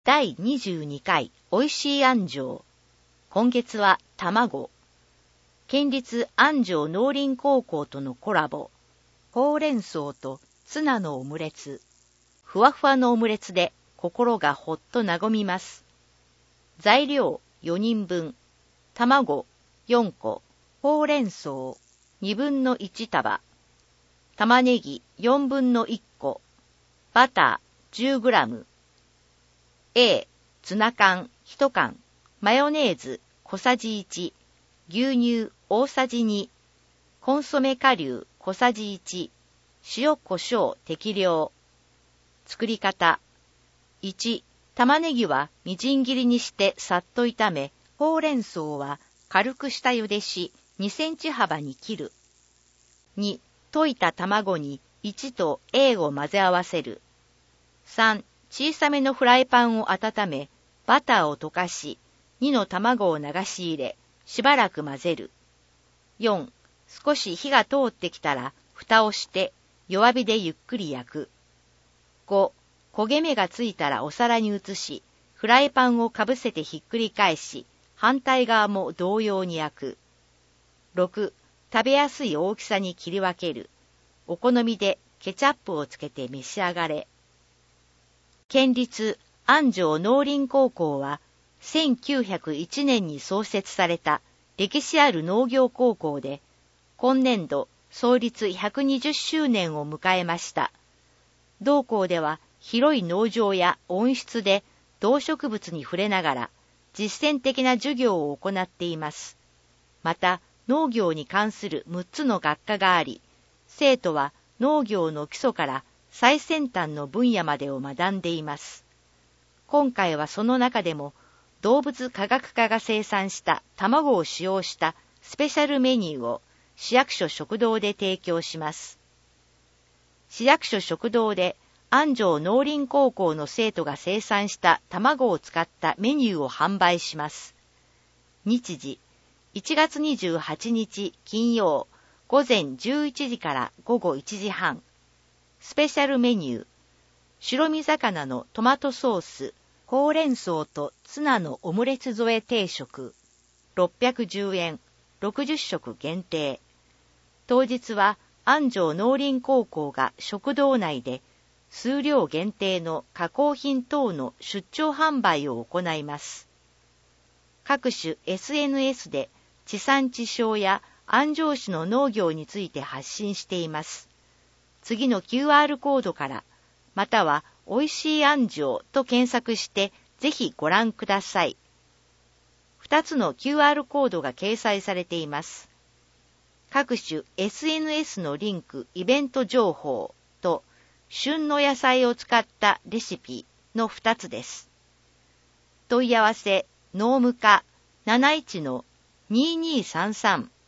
第22回おいしい安城。今月は卵。県立安城農林高校とのコラボ。ほうれん草とツナのオムレツ。ふわふわのオムレツで心がほっと和みます。材料4人分。卵4個。ほうれん草2分の1束。玉ねぎ4分の1個。バター10グラム。A、ツナ缶1缶、マヨネーズ小さじ1、牛乳大さじ2、コンソメ顆粒小さじ1、塩コショウ適量。作り方。1、玉ねぎはみじん切りにしてさっと炒め、ほうれん草は軽く下茹でし2センチ幅に切る。2、溶いた卵に1と A を混ぜ合わせる。3、小さめのフライパンを温め、バターを溶かし、2の卵を流し入れ、しばらく混ぜる。4、少し火が通ってきたら、蓋をして弱火でゆっくり焼く。5、焦げ目がついたらお皿に移し、フライパンをかぶせてひっくり返し、反対側も同様に焼く。6、食べやすい大きさに切り分ける。お好みでケチャップをつけて召し上がれ。県立安城農林高校は1901年に創設された歴史ある農業高校で、今年度創立120周年を迎えました。同校では広い農場や温室で動植物に触れながら実践的な授業を行っています。また農業に関する6つの学科があり、生徒は農業の基礎から最先端の分野までを学んでいます。今回はその中でも動物科学科が生産した卵を使用したスペシャルメニューを市役所食堂で提供します。市役所食堂で安城農林高校の生徒が生産した卵を使ったメニューを販売します。日時1月28日金曜午前11時から午後1時半。スペシャルメニュー、白身魚のトマトソース、ほうれん草とツナのオムレツ添え定食、610円、60食限定。当日は安城農林高校が食堂内で数量限定の加工品等の出張販売を行います。各種 SNS で地産地消や安城市の農業について発信しています。次の QR コードから、またはおいしい安城と検索してぜひご覧ください。2つの QR コードが掲載されています。各種 SNS のリンク、イベント情報と旬の野菜を使ったレシピの2つです。問い合わせ農務課 71-2233